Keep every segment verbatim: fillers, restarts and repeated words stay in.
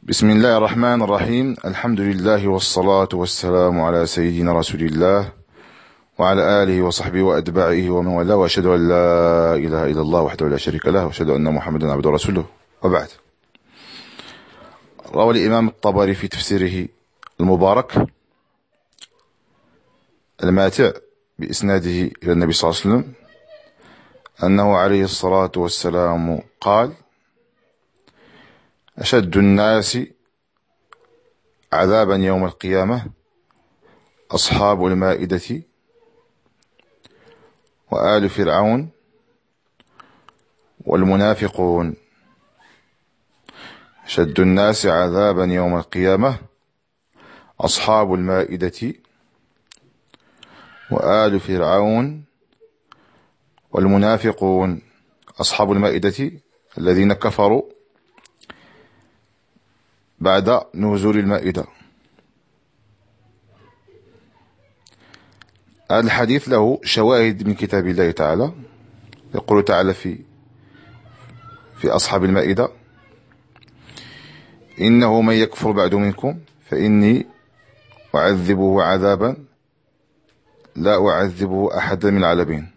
بسم الله الرحمن الرحيم. الحمد لله والصلاة والسلام على سيدنا رسول الله وعلى آله وصحبه وأتباعه ومن والاه، وأشهد أن لا إله إلا الله وحده لا شريك له، وأشهد أن محمدا عبده ورسوله، وبعد. روى الإمام الطبري في تفسيره المبارك الماتع بإسناده إلى النبي صلى الله عليه وسلم أنه عليه الصلاة والسلام قال: أشد الناس عذابا يوم القيامة أصحاب المائدة وآل فرعون والمنافقون. أشد الناس عذابا يوم القيامة أصحاب المائدة وآل فرعون والمنافقون. أصحاب المائدة الذين كفروا بعد نزول المائدة. هذا الحديث له شواهد من كتاب الله تعالى. يقول تعالى في في أصحاب المائدة: إنه من يكفر بعد منكم فإني أعذبه عذابا لا أعذبه أحدا من العالمين.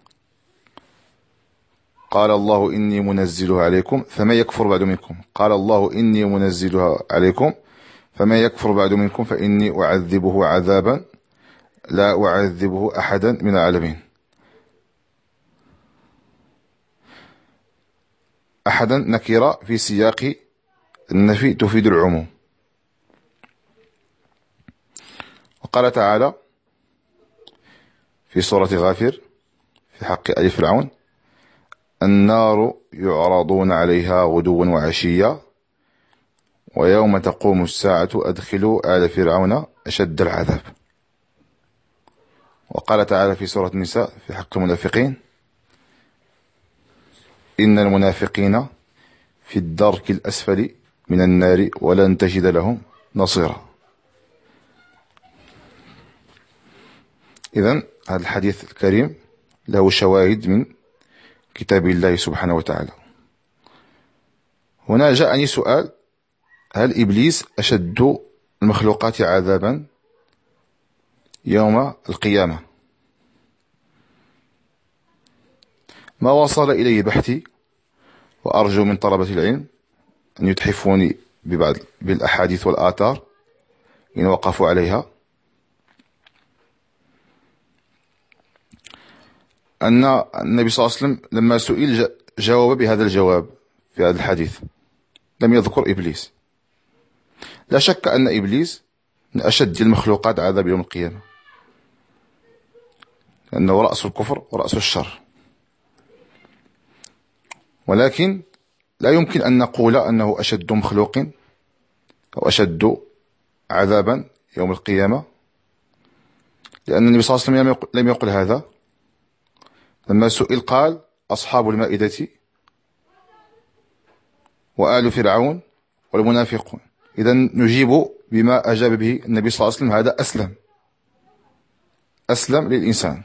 قال الله إني منزلها عليكم فمن يكفر بعد منكم قال الله إني منزلها عليكم فمن يكفر بعد منكم فإني أعذبه عذابا لا أعذبه أحدا من العالمين. أحدا نكرة في سياق النفي تفيد العموم. وقال تعالى في سورة غافر في حق آل فرعون: النار يعرضون عليها غدوا وعشيا ويوم تقوم الساعة أدخلوا آل فرعون أشد العذاب. وقال تعالى في سورة النساء في حق المنافقين: إن المنافقين في الدرك الأسفل من النار ولن تجد لهم نصيرا. إذن هذا الحديث الكريم له شواهد من كتاب الله سبحانه وتعالى. هنا جاءني سؤال: هل إبليس أشد المخلوقات عذابا يوم القيامة؟ ما وصل إليه بحثي، وأرجو من طلبة العلم أن يتحفوني ببعض بالأحاديث والآثار إن وقفوا عليها، أن النبي صلى الله عليه وسلم لما سئل جاوب بهذا الجواب في هذا الحديث، لم يذكر إبليس. لا شك أن إبليس من أشد المخلوقات عذاب يوم القيامة، لأنه رأس الكفر ورأس الشر. ولكن لا يمكن أن نقول أنه أشد مخلوق أو أشد عذابا يوم القيامة، لأن النبي صلى الله عليه وسلم لم يقل هذا. لما سئل قال: أصحاب المائدة وآل فرعون والمنافقون. إذن نجيب بما أجاب به النبي صلى الله عليه وسلم، هذا أسلم أسلم للإنسان.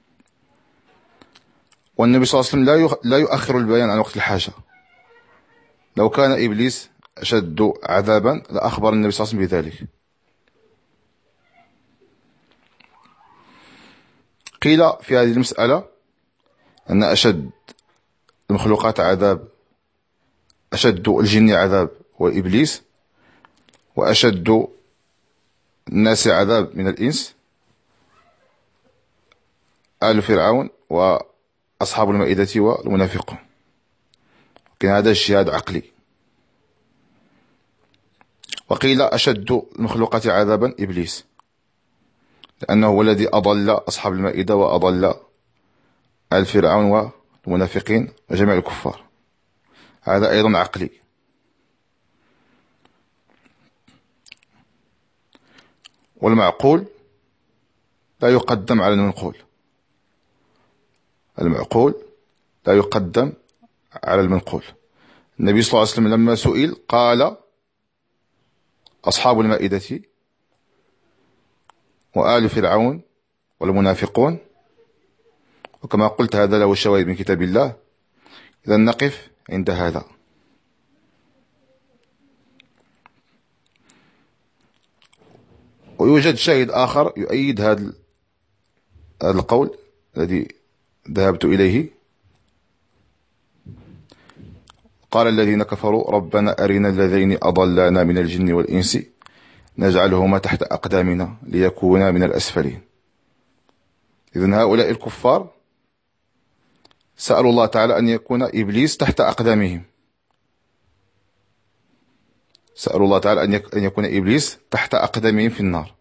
والنبي صلى الله عليه وسلم لا يؤخر البيان عن وقت الحاجة. لو كان إبليس أشد عذابا لأخبر النبي صلى الله عليه وسلم بذلك. قيل في هذه المسألة أن أشد المخلوقات عذاب، أشد الجن عذاب هو إبليس، وأشد الناس عذاب من الإنس آل فرعون وأصحاب المائدة والمنافقون. لكن هذا اجتهاد عقلي. وقيل أشد المخلوقات عذابا إبليس، لأنه هو الذي أضل أصحاب المائدة وأضل آل فرعون والمنافقين وجميع الكفار. هذا أيضا عقلي. والمعقول لا يقدم على المنقول. المعقول لا يقدم على المنقول. النبي صلى الله عليه وسلم لما سئل قال: أصحاب المائدة وآل فرعون والمنافقون. وكما قلت هذا له شواهد من كتاب الله. إذا نقف عند هذا. ويوجد شاهد آخر يؤيد هذا القول الذي ذهبت إليه. قال الذين كفروا ربنا أرنا الذين أضلانا من الجن والإنس نجعلهما تحت أقدامنا ليكونا من الأسفلين. إذن هؤلاء الكفار سألوا الله تعالى أن يكون إبليس تحت أقدامهم، سألوا الله تعالى أن يكون إبليس تحت أقدامهم في النار.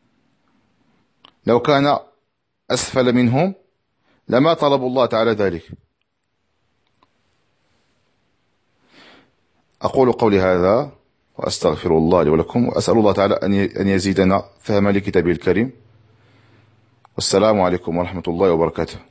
لو كان أسفل منهم لما طلبوا الله تعالى ذلك. أقول قولي هذا وأستغفر الله لي ولكم، وأسأل الله تعالى أن يزيدنا فهما لكتابه الكريم. والسلام عليكم ورحمة الله وبركاته.